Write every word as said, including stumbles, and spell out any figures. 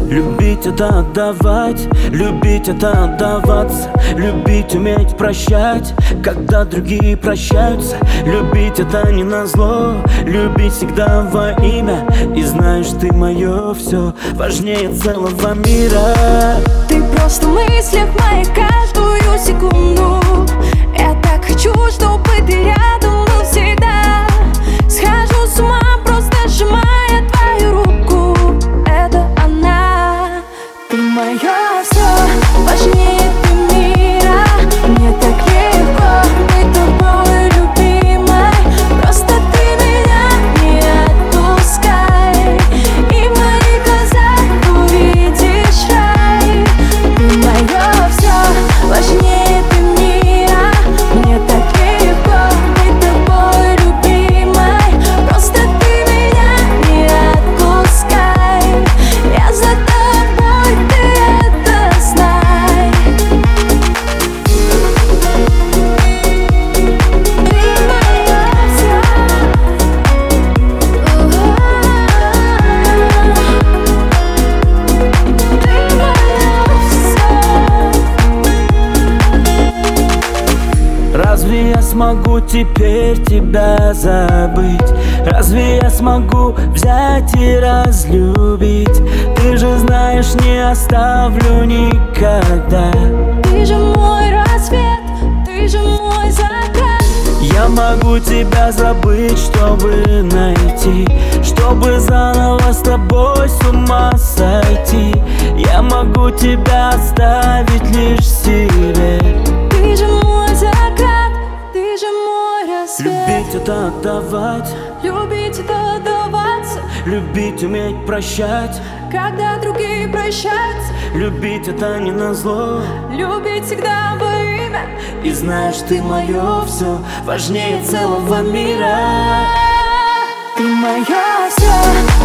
Любить — это отдавать, любить — это отдаваться. Любить, уметь прощать, когда другие прощаются. Любить — это не назло, любить всегда во имя. И знаешь, ты мое все, важнее целого мира. Ты просто в мыслях моих каждую секунду. Я так хочу, чтобы ты рядом был всегда. Схожу с ума, просто сжимая твою руку. Это она. Ты мое все, важнее ты мира. Мне так легко быть тобой, любимой. Просто ты меня не отпускай. И в моих глазах увидишь рай. Ты мое все, важнее ты мира. Мне так легко быть тобой, любимой. Просто ты меня не отпускай. Я за тобой, ты это знай. Ты мое все. Ты мое все. Разве я смогу теперь тебя забыть? Разве я смогу взять и разлюбить? Ты же знаешь, не оставлю никогда. Ты же мой рассвет, ты же мой закат. Я могу тебя забыть, чтобы найти, чтобы заново с тобой с ума сойти. Я могу тебя оставить лишь себе. Ты же мой закат, ты же мой рассвет. Любить — это отдавать, Любить — это отдаваться, любить, уметь прощать. когда другие прощаются. Любить — это не назло, Любить всегда во имя. и знаешь, ты мое все, важнее целого мира. Ты мое все.